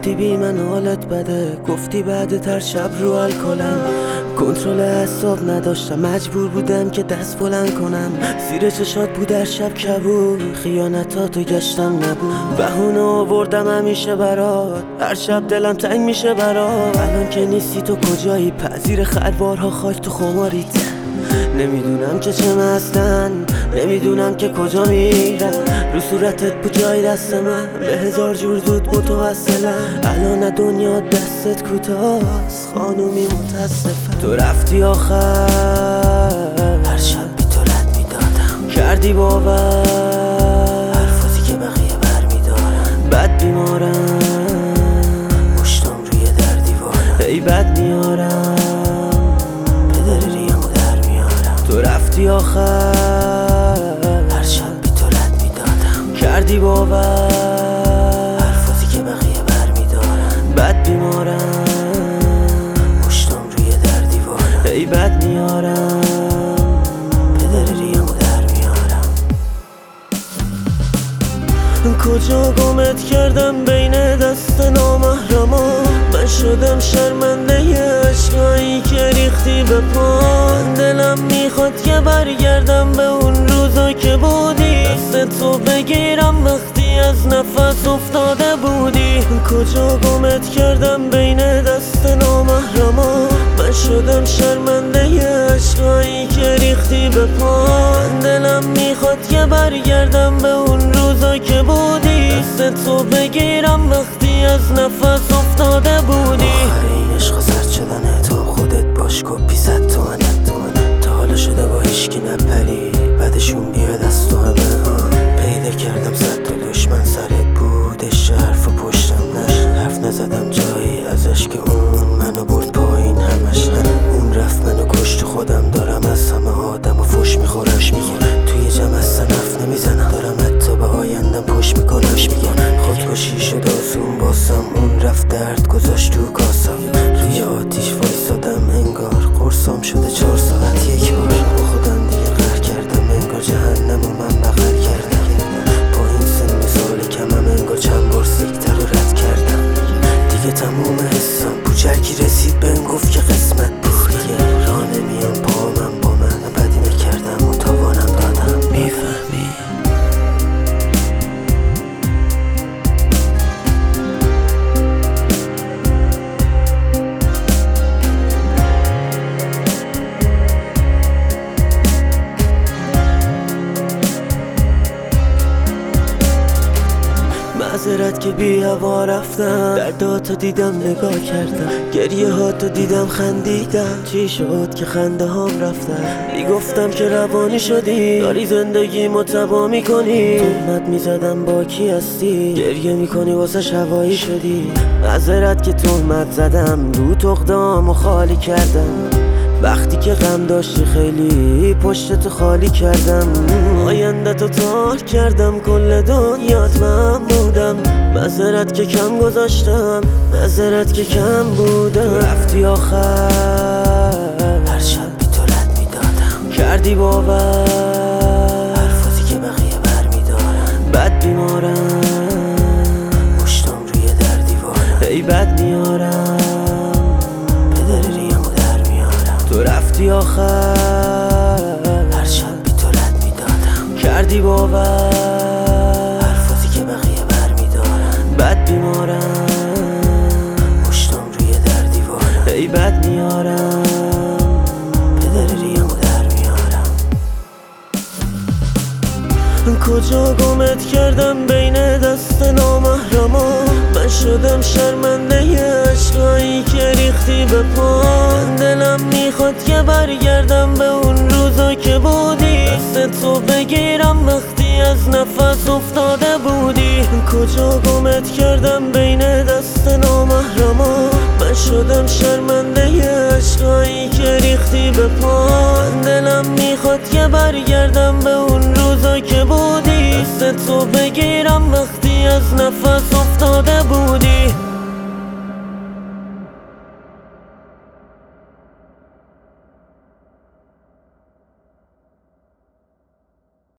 گفتی بی من حالت بده، گفتی بعد تر شب رو الکلم. کنترل اعصاب نداشتم، مجبور بودم که دست بلند کنم. زیر چشات بود هر شب کبود، خیانتاتو گشتم نبود. بهونه آوردم همیشه برات، هر شب دلم تنگ میشه برات. الان که نیستی تو کجایی؟ پذیر خلوارها خاک تو خماریت. نمیدونم که چه مستن، نمیدونم که کجا میرم. رو صورتت بود جای دست من، به هزار جور زود متوسلم. الان دنیا دستت کوتاست، خانومی متاسفم. تو رفتی آخر، هر شب بی تو رد میدادم. کردی باور حرفاتی که بقیه بر میدارن. بد بیمارم، پشتم روی در دیوارم. ای بد میارم، تو رفتی آخر، هر شب بی تو رد میدادم. کردی باور حرفاتی که بقیه بر میدارن. بد بیمارم، پشتم روی در دیوارم. ای بد میارم، پدر ریمو در میارم. کجا گمت کردم بین دست نامحرما. من شدم شرمنده عشقایی که ریختی به پام. دلم میخواد که برگردم به اون روزا که بودی، دست تو بگیرم وقتی از نفس افتاده بودی. کجا گمت کردم بین دست نامحرما. من شدم شرمنده عشقایی که ریختی به پام. دلم میخواد که برگردم به اون روزا که بودی، دست تو بگیرم وقتی از نفس افتاده بودی. آخرین عشق سرد شدنه، تو خودت باش کپی 100 تومنه. تا حالا شده با هیچکی نپری، بعدشون بیاد از تو همه. پیدا کردم 100 تا دشمن سرت بودش، حرف و پشتم نه. حرف نزدم جایی ازش که اون منو برد پایین همش. اون رفت منو کشت، خودم دارم از همه آدم و فش میخورش. میگم توی جمع اصلا حرف نمیزنم، دارم حتی به آیندم پشت میکنش. میگم خودکشی شد آسون باسم، اون رفت درد گذاشت تو کاسم. روی آتیش وایسادم انگار قرصام شده 4 ساعت یک بار. با خودم دیگه قهر کردم، انگار جهنم و من بغل کردم. با این سن مثال کمم، انگار چند بار سیکتر رو رد کردم. دیگه تموم حسم بوچرکی رسید بهم گفت که قسمت بود. دیگه راه نمیام پا من با من، بدی نکردم و تاوانم دادم. میفهمی؟ معذرت که بی هوا رفتم، درداتو دیدم نگاه کردم، گریه هاتو دیدم خندیدم. چی شد که خنده هام رفتم؟ میگفتم که روانی شدی، داری زندگی متبا میکنی. تهمت میزدم با کی هستی، گریه میکنی واسه هوایی شدی. معذرت که تهمت زدم، رو تقدامو خالی کردم. وقتی که غم داشتی خیلی پشتتو خالی کردم. آینده تو تار کردم، کل دنیات من بودم. معذرت که کم گذاشتم، معذرت که کم بودم. رفتی آخر، هر شب بی تو رد میدادم. کردی باور حرفاتی که بقیه بر میدارن. بد بیمارم، پشتم روی در دیوارم. ای بد میارم، پدر ریمو در میارم. تو رفتی آخر، هر شب بی تو رد میدادم. کردی باور حرفاتی که بقیه بر میدارن. بد بیمارم، پشتم روی در دیوارم. ای بد میارم، پدر ریمو در میارم. کجا گمت کردم بین دست نامحرما. من شدم شرمنده عشقایی که ریختی به پام. دلم میخواد که برگردم به اون روزا که بودی، دست تو بگیرم وقتی از نفس افتاده بودی. کجا گمت کردم بین دست نامحرما. من شدم شرمنده عشقایی که ریختی به پام. دلم میخواد که برگردم به اون روزا که بودی، دست تو بگیرم وقتی از نفس